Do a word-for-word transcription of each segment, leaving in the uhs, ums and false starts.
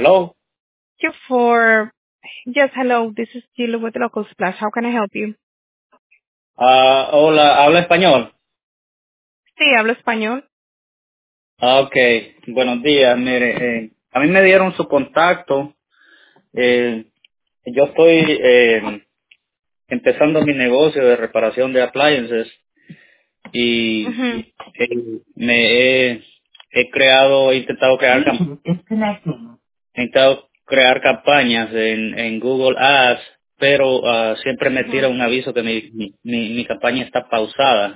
Hello. Thank you for... Yes, hello. This is Gila with Local Splash. How can I help you? Ah, hola, ¿habla español? Sí, hablo español. Ah, ok, buenos días. Mire, eh, a mí me dieron su contacto. Eh, yo estoy eh, empezando mi negocio de reparación de appliances y Ujú. eh, me he, he creado, he intentado crear, cam- he intentado crear campañas en, en Google Ads, pero ah, siempre me tira Ujú. un aviso que mi, mi, mi mi campaña está pausada.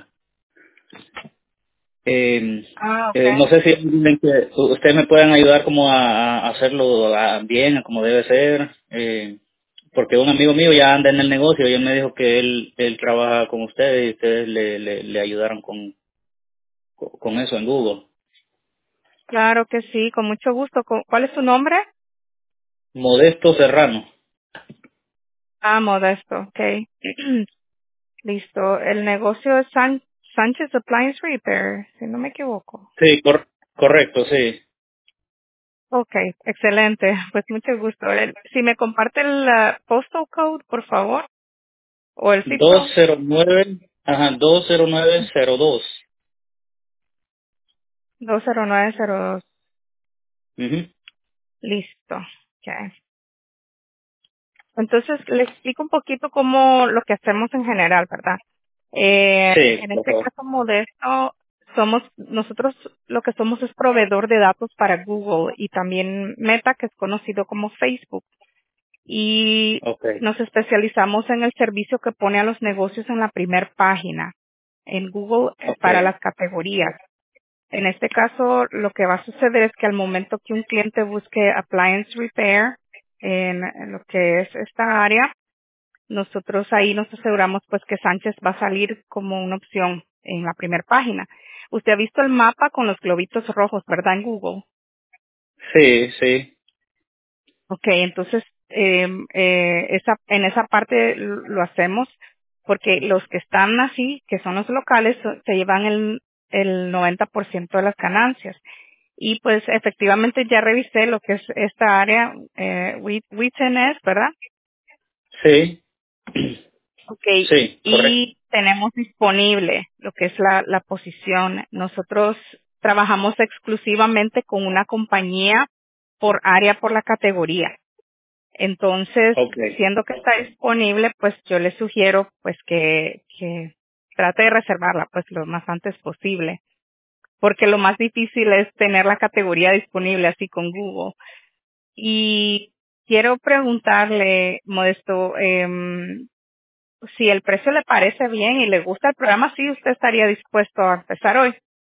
Eh, Ah, eh, no okay. sé si en que ustedes me pueden ayudar como a, a hacerlo a- bien, a como debe ser, eh, porque un amigo mío ya anda en el negocio y él me dijo que él él trabaja con ustedes y ustedes le, le, le ayudaron con, con eso en Google. Claro que sí, con mucho gusto. ¿Cu- ¿Cuál es su nombre? Modesto Serrano. Ah, Modesto, okay. Listo. El negocio es San Sánchez Appliance Repair, si no me equivoco. Sí, cor- correcto, sí. Okay, excelente. Pues mucho gusto. El- Si me comparte el ah, postal code, por favor, o el zip dos code. cero nueve, ajá, dos cero nueve cero dos. dos cero nueve cero dos. Ujú. Listo. Okay. Entonces, le explico un poquito cómo lo que hacemos en general, ¿verdad? Eh, Sí, en por este favor. caso, Modesto, somos, nosotros lo que somos es proveedor de datos para Google y también Meta, que es conocido como Facebook. Y Okay, nos especializamos en el servicio que pone a los negocios en la primer página en Google eh, para okay, las categorías. En este caso, lo que va a suceder es que al momento que un cliente busque appliance repair en, en lo que es esta área, nosotros ahí nos aseguramos pues que Sánchez va a salir como una opción en la primera página. Usted ha visto el mapa con los globitos rojos, ¿verdad? En Google. sí, sí, Ok, entonces eh, eh, esa, en esa parte lo lo hacemos porque los que están así, que son los locales, so- se llevan el, el noventa por ciento de las ganancias. Y pues efectivamente ya revisé lo que es esta área, eh, Wheat- Wheaton, ¿verdad? sí, Okay, sí, correcto. y tenemos disponible lo que es la, la posición. Nosotros trabajamos exclusivamente con una compañía por área, por la categoría. Entonces, Okay. siendo que está disponible, pues yo le sugiero pues que, que trate de reservarla pues lo más antes posible, porque lo más difícil es tener la categoría disponible así con Google. Y quiero preguntarle, Modesto, em, si el precio le parece bien y le gusta el programa, sí, usted estaría dispuesto a empezar hoy.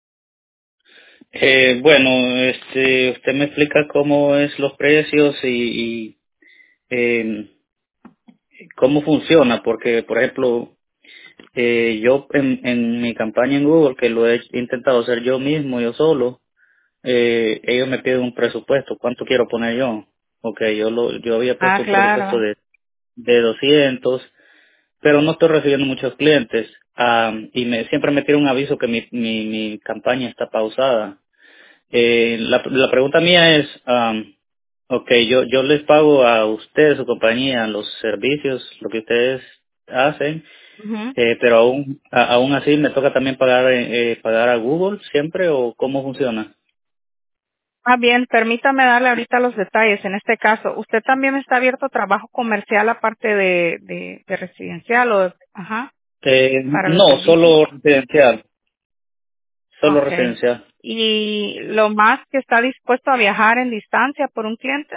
Eh, bueno, este, usted me explica cómo es los precios y, y eh, cómo funciona, porque, por ejemplo, eh, yo en, en mi campaña en Google, que lo he intentado hacer yo mismo, yo solo, eh, ellos me piden un presupuesto, ¿cuánto quiero poner yo? Okay, yo lo, yo había Ah, puesto un presupuesto claro. de, de doscientos, pero no estoy recibiendo muchos clientes, ah, y me, siempre me tira un aviso que mi, mi, mi campaña está pausada. Eh, la, la pregunta mía es, um, ok, yo, yo les pago a ustedes, su compañía, los servicios, lo que ustedes hacen, Ujú. eh, pero aún, a- aún así me toca también pagar, eh, eh, pagar a Google siempre o cómo funciona. Ah, bien, permítame darle ahorita los detalles. En este caso, ¿usted también está abierto a trabajo comercial aparte de, de, de residencial o, ajá, Eh, para los no, servicios? solo residencial, solo Okay. residencial. ¿Y lo más que está dispuesto a viajar en distancia por un cliente?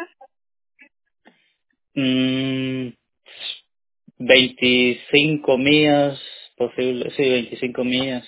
Mm, veinticinco millas, posible, sí, veinticinco millas.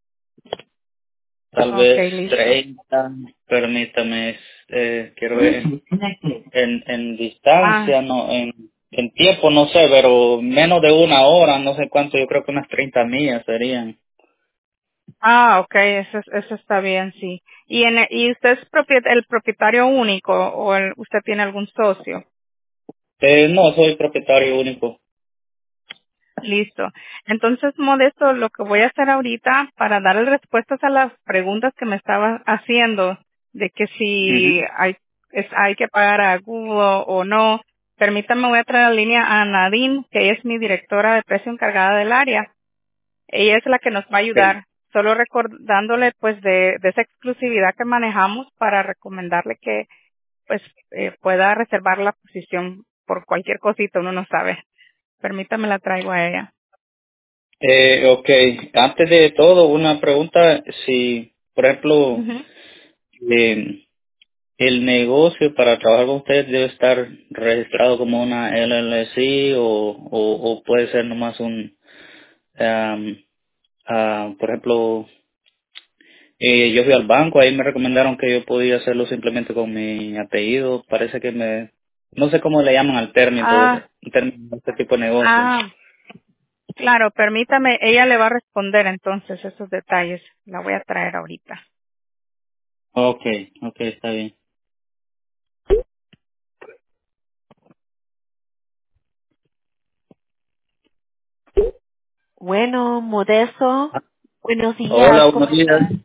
Tal vez Okay, listo. treinta, permítame, eh, quiero ver, en, en Ah, distancia, no, en, en tiempo no sé, pero menos de una hora, no sé cuánto, yo creo que unas treinta millas serían. ah, okay, eso, eso está bien, sí. ¿Y, en, y usted es propiet- el propietario único o el- usted tiene algún socio? Eh, no, soy propietario único. Listo. Entonces, Modesto, lo que voy a hacer ahorita para darle respuestas a las preguntas que me estaba haciendo, de que si Ujú. hay es, hay que pagar a Google o no. Permítame, voy a traer la línea a Nadine, que ella es mi directora de precio encargada del área. Ella es la que nos va a Okay. ayudar. Solo recordándole pues de, de esa exclusividad que manejamos para recomendarle que pues eh, pueda reservar la posición por cualquier cosita, uno no sabe. Permítame, la traigo a ella. Eh, ok, antes de todo, una pregunta, si, por ejemplo, Ujú. eh, el negocio para trabajar con ustedes debe estar registrado como una L L C o, o, o puede ser nomás un, am, ah, por ejemplo, eh, yo fui al banco, ahí me recomendaron que yo podía hacerlo simplemente con mi apellido, parece que me, no sé cómo le llaman al término, Ah, término de este tipo de negocio. ah, claro, permítame, ella le va a responder entonces esos detalles. La voy a traer ahorita. Ok, ok, está bien. Bueno, Modesto, buenos días, Hola, ¿cómo buenos días. estás?